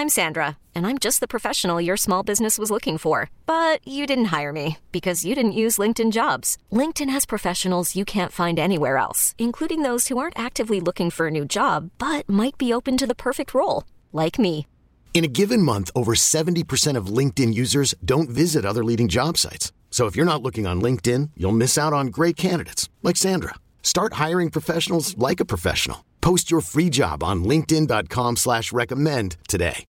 I'm Sandra, and I'm just the professional your small business was looking for. But you didn't hire me because you didn't use LinkedIn Jobs. LinkedIn has professionals you can't find anywhere else, including those who aren't actively looking for a new job, but might be open to the perfect role, like me. In a given month, over 70% of LinkedIn users don't visit other leading job sites. So if you're not looking on LinkedIn, you'll miss out on great candidates like Sandra. Start hiring professionals like a professional. Post your free job on linkedin.com/recommend today.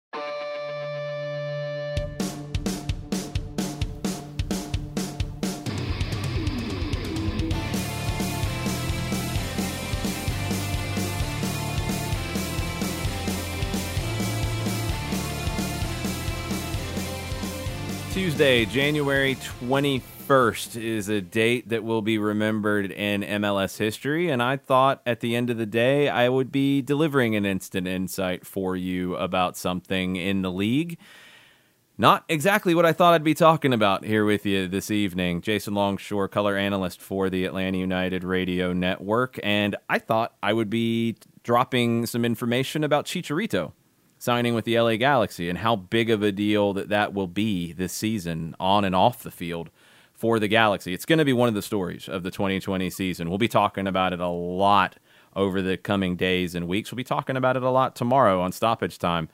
Tuesday, January 21st is a date that will be remembered in MLS history, and I thought at the end of the day I would be delivering an instant insight for you about something in the league. Not exactly what I thought I'd be talking about here with you this evening. Jason Longshore, color analyst for the Atlanta United Radio Network, and I thought I would be dropping some information about Chicharito signing with the LA Galaxy and how big of a deal that will be this season on and off the field for the Galaxy. It's going to be one of the stories of the 2020 season. We'll be talking about it a lot over the coming days and weeks. We'll be talking about it a lot tomorrow on Stoppage Time.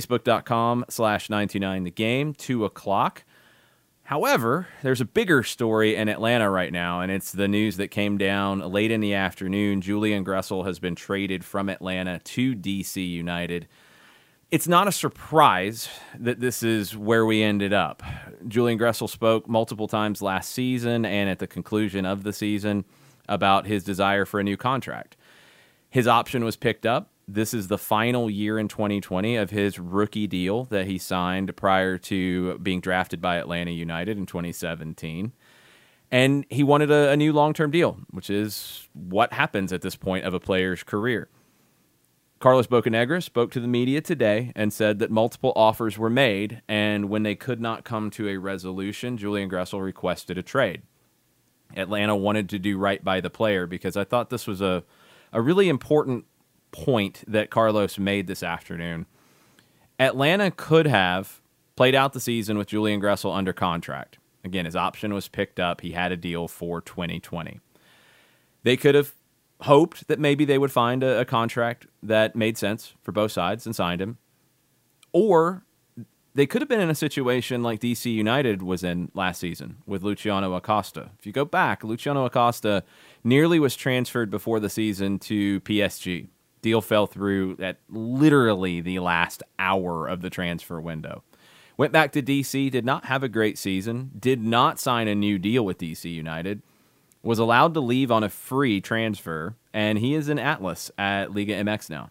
Facebook.com/99thegame, 2 o'clock. However, there's a bigger story in Atlanta right now, and it's the news that came down late in the afternoon. Julian Gressel has been traded from Atlanta to DC United. It's not a surprise that this is where we ended up. Julian Gressel spoke multiple times last season and at the conclusion of the season about his desire for a new contract. His option was picked up. This is the final year in 2020 of his rookie deal that he signed prior to being drafted by Atlanta United in 2017. And he wanted a new long-term deal, which is what happens at this point of a player's career. Carlos Bocanegra spoke to the media today and said that multiple offers were made, and when they could not come to a resolution, Julian Gressel requested a trade. Atlanta wanted to do right by the player because I thought this was a really important point that Carlos made this afternoon. Atlanta could have played out the season with Julian Gressel under contract. Again, his option was picked up. He had a deal for 2020. They could have hoped that maybe they would find a contract that made sense for both sides and signed him. Or they could have been in a situation like DC United was in last season with Luciano Acosta. If you go back, Luciano Acosta nearly was transferred before the season to PSG. Deal fell through at literally the last hour of the transfer window. Went back to DC, did not have a great season, did not sign a new deal with DC United, was allowed to leave on a free transfer, and he is in Atlas at Liga MX now.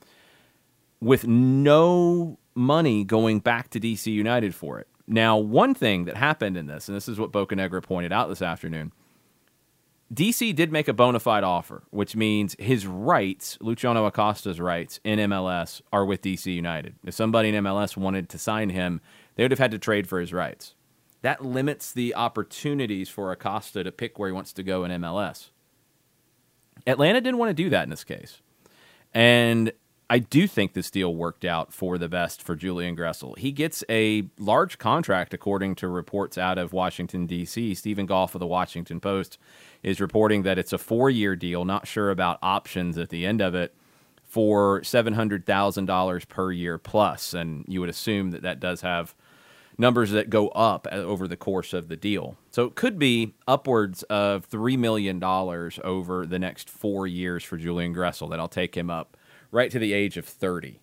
With no money going back to DC United for it. Now, one thing that happened in this, and this is what Bocanegra pointed out this afternoon, DC did make a bona fide offer, which means his rights, Luciano Acosta's rights in MLS, are with DC United. If somebody in MLS wanted to sign him, they would have had to trade for his rights. That limits the opportunities for Acosta to pick where he wants to go in MLS. Atlanta didn't want to do that in this case. And I do think this deal worked out for the best for Julian Gressel. He gets a large contract, according to reports out of Washington, D.C. Stephen Goff of the Washington Post is reporting that it's a 4-year deal, not sure about options at the end of it, for $700,000 per year plus. And you would assume that that does have numbers that go up over the course of the deal. So it could be upwards of $3 million over the next 4 years for Julian Gressel. That'll take him up right to the age of 30.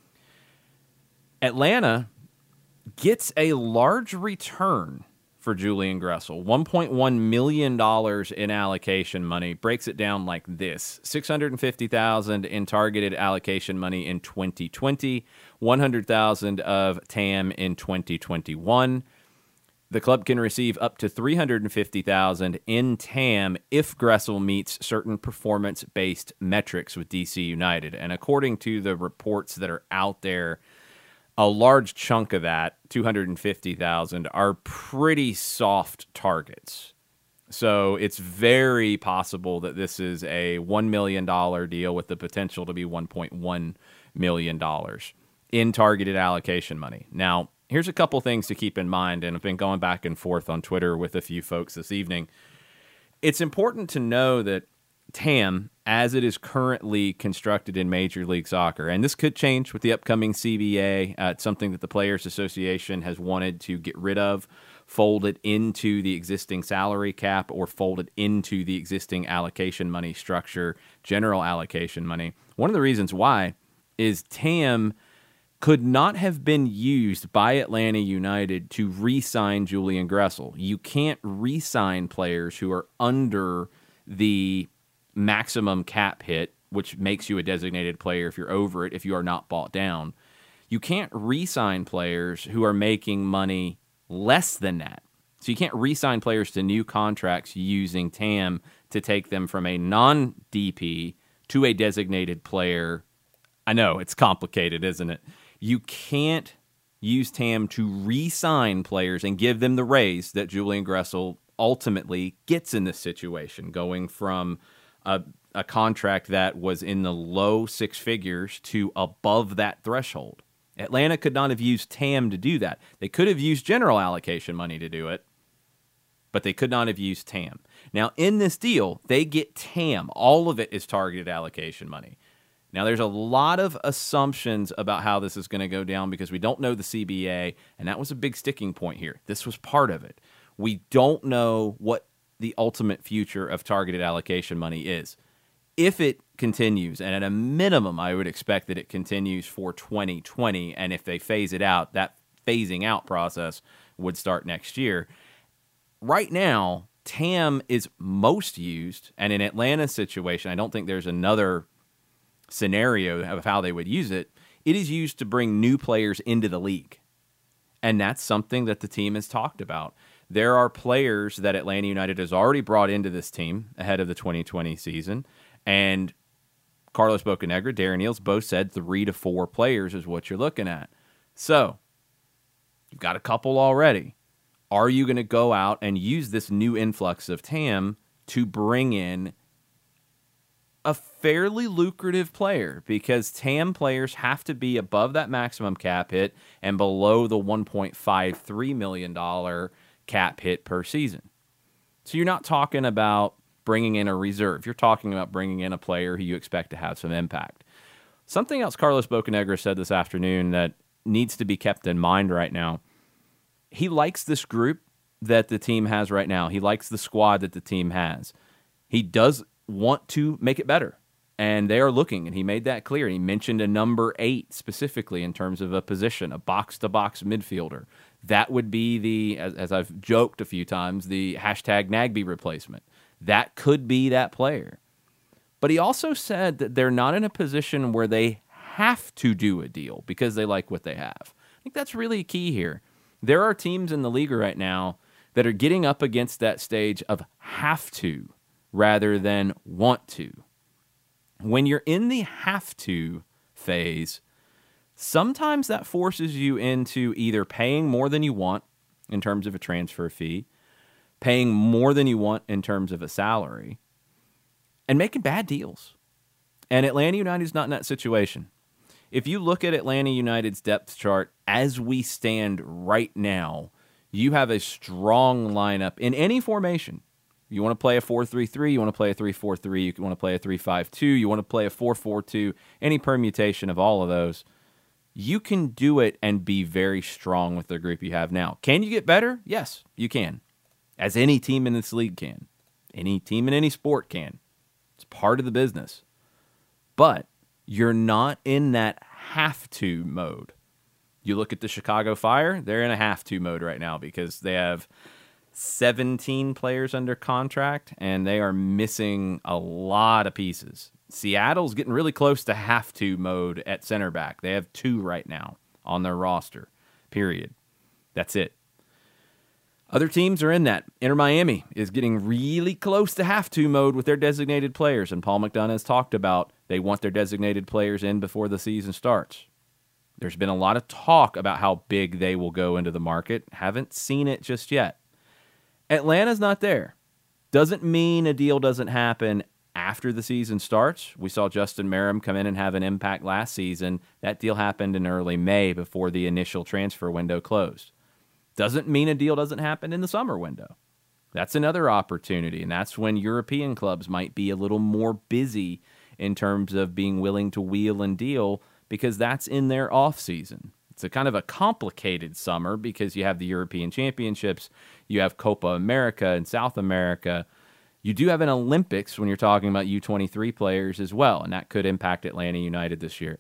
Atlanta gets a large return for Julian Gressel, $1.1 million in allocation money. Breaks it down like this: $650,000 in targeted allocation money in 2020, $100,000 of TAM in 2021. The club can receive up to $350,000 in TAM if Gressel meets certain performance-based metrics with DC United. And according to the reports that are out there, a large chunk of that, $250,000, are pretty soft targets. So it's very possible that this is a $1 million deal with the potential to be $1.1 million. in targeted allocation money. Now, here's a couple things to keep in mind, and I've been going back and forth on Twitter with a few folks this evening. It's important to know that TAM, as it is currently constructed in Major League Soccer, and this could change with the upcoming CBA, it's something that the Players Association has wanted to get rid of, fold it into the existing salary cap, or fold it into the existing allocation money structure, general allocation money. One of the reasons why is TAM could not have been used by Atlanta United to re-sign Julian Gressel. You can't re-sign players who are under the maximum cap hit, which makes you a designated player if you're over it, if you are not bought down. You can't re-sign players who are making money less than that. So you can't re-sign players to new contracts using TAM to take them from a non-DP to a designated player. I know, it's complicated, isn't it? You can't use TAM to re-sign players and give them the raise that Julian Gressel ultimately gets in this situation, going from a contract that was in the low six figures to above that threshold. Atlanta could not have used TAM to do that. They could have used general allocation money to do it, but they could not have used TAM. Now, in this deal, they get TAM. All of it is targeted allocation money. Now, there's a lot of assumptions about how this is going to go down because we don't know the CBA, and that was a big sticking point here. This was part of it. We don't know what the ultimate future of targeted allocation money is. If it continues, and at a minimum, I would expect that it continues for 2020, and if they phase it out, that phasing out process would start next year. Right now, TAM is most used, and in Atlanta's situation, I don't think there's another scenario of how they would use it. It is used to bring new players into the league, and that's something that the team has talked about. There are players that Atlanta United has already brought into this team ahead of the 2020 season, and Carlos Bocanegra, Darren Eales both said 3 to 4 players is what you're looking at. So, you've got a couple already. Are you going to go out and use this new influx of TAM to bring in a fairly lucrative player? Because TAM players have to be above that maximum cap hit and below the $1.53 million cap hit per season. So you're not talking about bringing in a reserve. You're talking about bringing in a player who you expect to have some impact. Something else Carlos Bocanegra said this afternoon that needs to be kept in mind right now. He likes this group that the team has right now. He likes the squad that the team has. He does want to make it better, and they are looking, and he made that clear. He mentioned a number 8 specifically in terms of a position, a box-to-box midfielder. That would be the, as I've joked a few times, the hashtag Nagbe replacement. That could be that player. But he also said that they're not in a position where they have to do a deal because they like what they have. I think that's really key here. There are teams in the league right now that are getting up against that stage of have to rather than want to. When you're in the have to phase, sometimes that forces you into either paying more than you want in terms of a transfer fee, paying more than you want in terms of a salary, and making bad deals. And Atlanta United is not in that situation. If you look at Atlanta United's depth chart as we stand right now, you have a strong lineup in any formation. You want to play a 4-3-3, you want to play a 3-4-3, you want to play a 3-5-2, you want to play a 4-4-2, any permutation of all of those. You can do it and be very strong with the group you have now. Can you get better? Yes, you can. As any team in this league can. Any team in any sport can. It's part of the business. But you're not in that have-to mode. You look at the Chicago Fire, they're in a have-to mode right now because they have 17 players under contract, and they are missing a lot of pieces. Seattle's getting really close to have-to mode at center back. They have 2 right now on their roster, period. That's it. Other teams are in that. Inter Miami is getting really close to have-to mode with their designated players, and Paul McDonough has talked about they want their designated players in before the season starts. There's been a lot of talk about how big they will go into the market. Haven't seen it just yet. Atlanta's not there. Doesn't mean a deal doesn't happen after the season starts. We saw Justin Merrim come in and have an impact last season. That deal happened in early May before the initial transfer window closed. Doesn't mean a deal doesn't happen in the summer window. That's another opportunity, and that's when European clubs might be a little more busy in terms of being willing to wheel and deal because that's in their off season. It's a kind of a complicated summer because you have the European Championships, you have Copa America in South America. You do have an Olympics when you're talking about U23 players as well, and that could impact Atlanta United this year.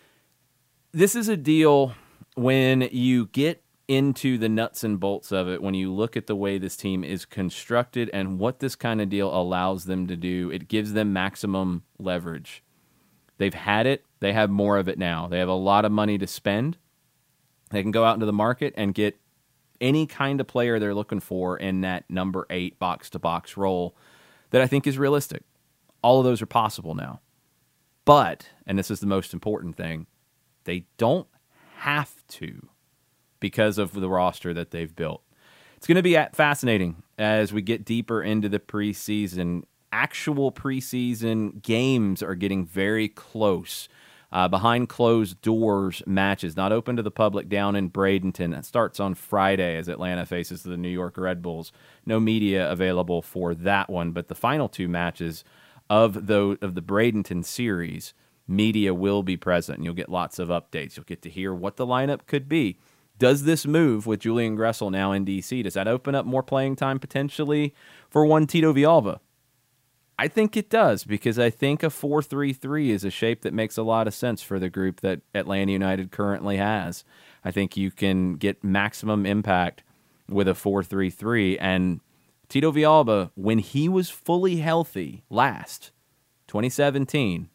This is a deal when you get into the nuts and bolts of it, when you look at the way this team is constructed and what this kind of deal allows them to do, it gives them maximum leverage. They've had it. They have more of it now. They have a lot of money to spend. They can go out into the market and get any kind of player they're looking for in that number 8 box-to-box role that I think is realistic. All of those are possible now. But, and this is the most important thing, they don't have to because of the roster that they've built. It's going to be fascinating as we get deeper into the preseason. Actual preseason games are getting very close. Behind closed doors matches, not open to the public, down in Bradenton. That starts on Friday as Atlanta faces the New York Red Bulls. No media available for that one, but the final 2 matches of the Bradenton series, media will be present, and you'll get lots of updates. You'll get to hear what the lineup could be. Does this move with Julian Gressel now in D.C., does that open up more playing time potentially for one Tito Villalba? I think it does, because I think a 4-3-3 is a shape that makes a lot of sense for the group that Atlanta United currently has. I think you can get maximum impact with a 4-3-3, and Tito Villalba, when he was fully healthy last, 2017,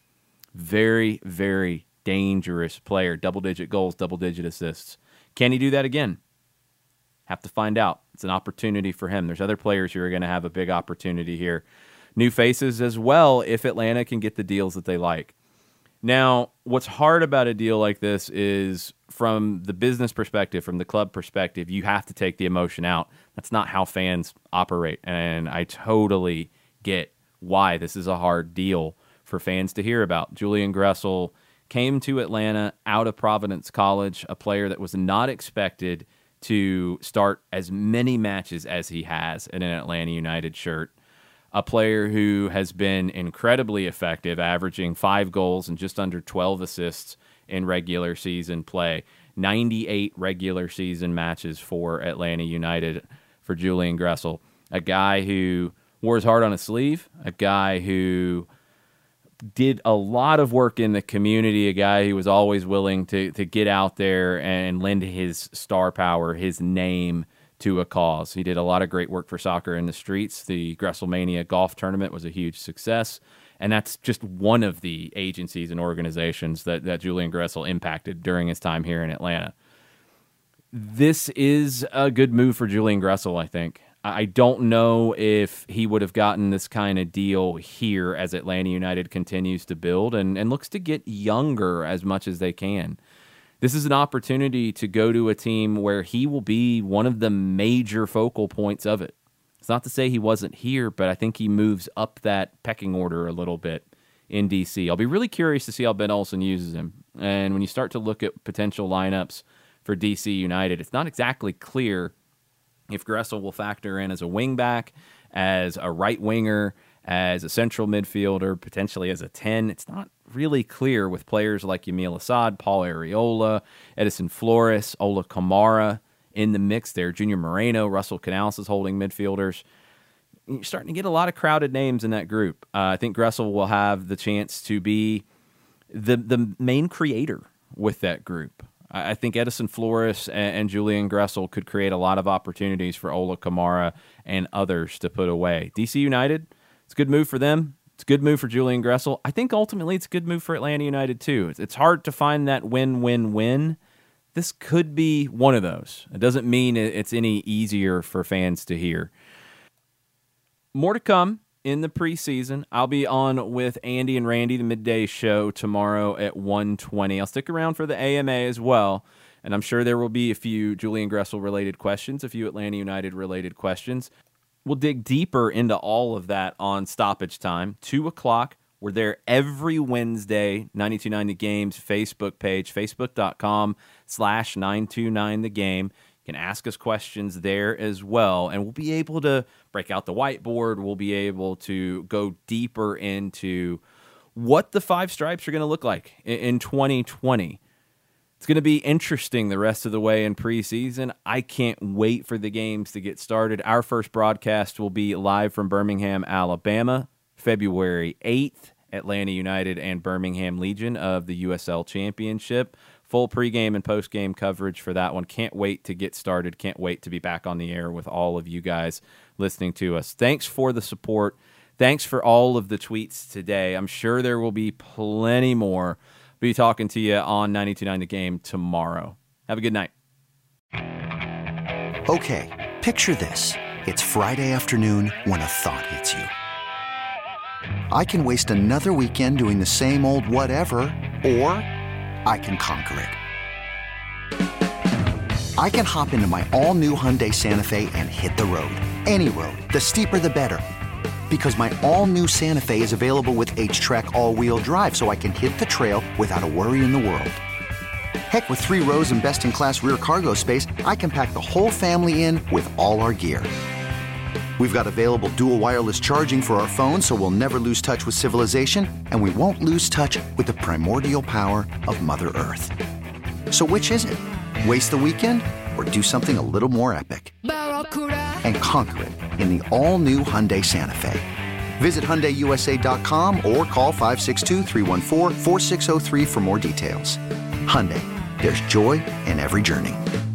very, very dangerous player. Double-digit goals, double-digit assists. Can he do that again? Have to find out. It's an opportunity for him. There's other players who are going to have a big opportunity here. New faces as well if Atlanta can get the deals that they like. Now, what's hard about a deal like this is from the business perspective, from the club perspective, you have to take the emotion out. That's not how fans operate, and I totally get why this is a hard deal for fans to hear about. Julian Gressel came to Atlanta out of Providence College, a player that was not expected to start as many matches as he has in an Atlanta United shirt. A player who has been incredibly effective, averaging 5 goals and just under 12 assists in regular season play. 98 regular season matches for Atlanta United for Julian Gressel. A guy who wore his heart on his sleeve, a guy who did a lot of work in the community, a guy who was always willing to get out there and lend his star power, his name, to a cause. He did a lot of great work for Soccer in the Streets. The Gresselmania golf tournament was a huge success, and that's just one of the agencies and organizations that Julian Gressel impacted during his time here in Atlanta. This is a good move for Julian Gressel, I think. I don't know if he would have gotten this kind of deal here as Atlanta United continues to build and looks to get younger as much as they can. This is an opportunity to go to a team where he will be one of the major focal points of it. It's not to say he wasn't here, but I think he moves up that pecking order a little bit in D.C. I'll be really curious to see how Ben Olsen uses him. And when you start to look at potential lineups for D.C. United, it's not exactly clear if Gressel will factor in as a wingback, as a right winger, as a central midfielder, potentially as a 10. It's not really clear with players like Yamil Assad, Paul Areola, Edison Flores, Ola Kamara in the mix there. Junior Moreno, Russell Canales is holding midfielders. You're starting to get a lot of crowded names in that group. I think Gressel will have the chance to be the main creator with that group. I think Edison Flores and Julian Gressel could create a lot of opportunities for Ola Kamara and others to put away. DC United, it's a good move for them. It's a good move for Julian Gressel. I think ultimately it's a good move for Atlanta United too. It's hard to find that win-win-win. This could be one of those. It doesn't mean it's any easier for fans to hear. More to come in the preseason. I'll be on with Andy and Randy, the midday show, tomorrow at 1:20. I'll stick around for the AMA as well, and I'm sure there will be a few Julian Gressel-related questions, a few Atlanta United-related questions. We'll dig deeper into all of that on Stoppage Time. 2 o'clock. We're there every Wednesday. 92.9 The Game's Facebook page, facebook.com/929 The Game. You can ask us questions there as well, and we'll be able to break out the whiteboard. We'll be able to go deeper into what the Five Stripes are going to look like in 2020. It's going to be interesting the rest of the way in preseason. I can't wait for the games to get started. Our first broadcast will be live from Birmingham, Alabama, February 8th, Atlanta United and Birmingham Legion of the USL Championship. Full pregame and postgame coverage for that one. Can't wait to get started. Can't wait to be back on the air with all of you guys listening to us. Thanks for the support. Thanks for all of the tweets today. I'm sure there will be plenty more. Be talking to you on 92.9 The Game tomorrow. Have a good night. Okay, picture this. It's Friday afternoon when a thought hits you. I can waste another weekend doing the same old whatever, or I can conquer it. I can hop into my all-new Hyundai Santa Fe and hit the road. Any road. The steeper, the better. Because my all-new Santa Fe is available with H-Track all-wheel drive, so I can hit the trail without a worry in the world. Heck, with 3 rows and best-in-class rear cargo space, I can pack the whole family in with all our gear. We've got available dual wireless charging for our phones, so we'll never lose touch with civilization, and we won't lose touch with the primordial power of Mother Earth. So which is it? Waste the weekend or do something a little more epic? And conquer it in the all-new Hyundai Santa Fe. Visit HyundaiUSA.com or call 562-314-4603 for more details. Hyundai, there's joy in every journey.